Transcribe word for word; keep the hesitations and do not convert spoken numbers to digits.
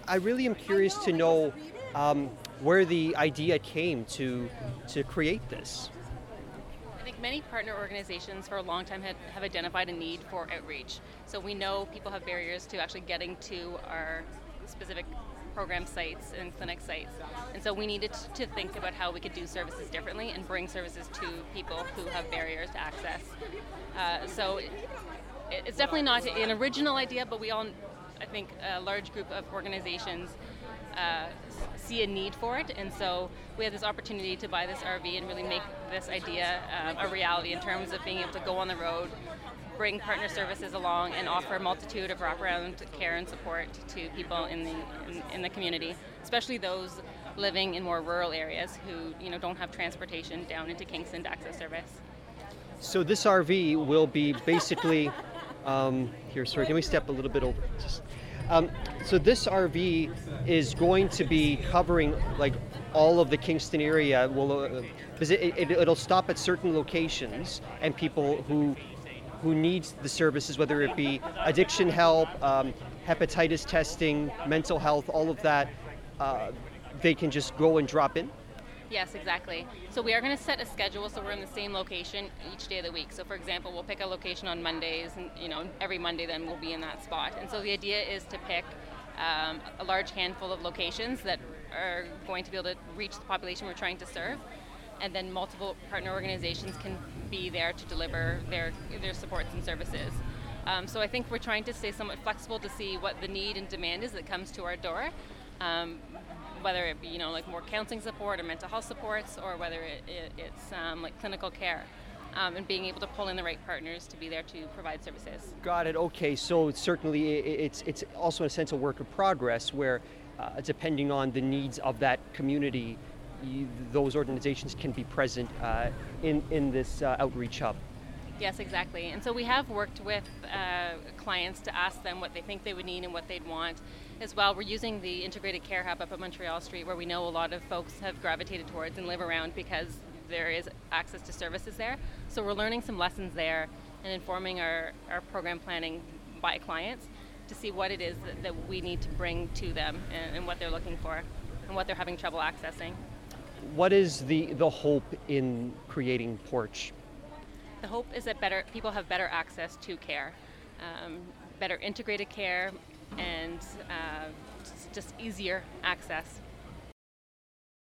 I really am curious to know um, where the idea came to to create this. I think many partner organizations for a long time had, have identified a need for outreach. So we know people have barriers to actually getting to our specific program sites and clinic sites. And so we needed to think about how we could do services differently and bring services to people who have barriers to access. Uh, so it, it's definitely not an original idea, but we all, I think, a large group of organizations uh, see a need for it, and so we had this opportunity to buy this R V and really make this idea uh, a reality in terms of being able to go on the road, bring partner services along, and offer a multitude of wraparound care and support to people in the in, in the community, especially those living in more rural areas who you know don't have transportation down into Kingston to access service. So this R V will be basically um, here. Sorry, can we step a little bit over? Just, um, so this R V is going to be covering like all of the Kingston area. Will uh, because it, it, it'll stop at certain locations, and people who who needs the services, whether it be addiction help, um, hepatitis testing, mental health, all of that, uh, they can just go and drop in. Yes, exactly. So we are going to set a schedule so we're in the same location each day of the week. So for example, we'll pick a location on Mondays, and you know every Monday then we'll be in that spot. And so the idea is to pick um, a large handful of locations that are going to be able to reach the population we're trying to serve, and then multiple partner organizations can be there to deliver their their supports and services. Um, so I think we're trying to stay somewhat flexible to see what the need and demand is that comes to our door. Um, whether it be, you know, like more counseling support or mental health supports, or whether it, it, it's um, like clinical care, um, and being able to pull in the right partners to be there to provide services. Got it. Okay, so certainly it's it's also in a sense a work of progress where, uh, depending on the needs of that community, you, those organizations can be present uh, in in this uh, outreach hub. Yes, exactly. And so we have worked with uh, clients to ask them what they think they would need and what they'd want. As well, we're using the integrated care hub up at Montreal Street, where we know a lot of folks have gravitated towards and live around because there is access to services there. So we're learning some lessons there and informing our, our program planning by clients to see what it is that, that we need to bring to them, and, and what they're looking for and what they're having trouble accessing. What is the, the hope in creating Porch? The hope is that better people have better access to care, um, better integrated care, and uh, just easier access.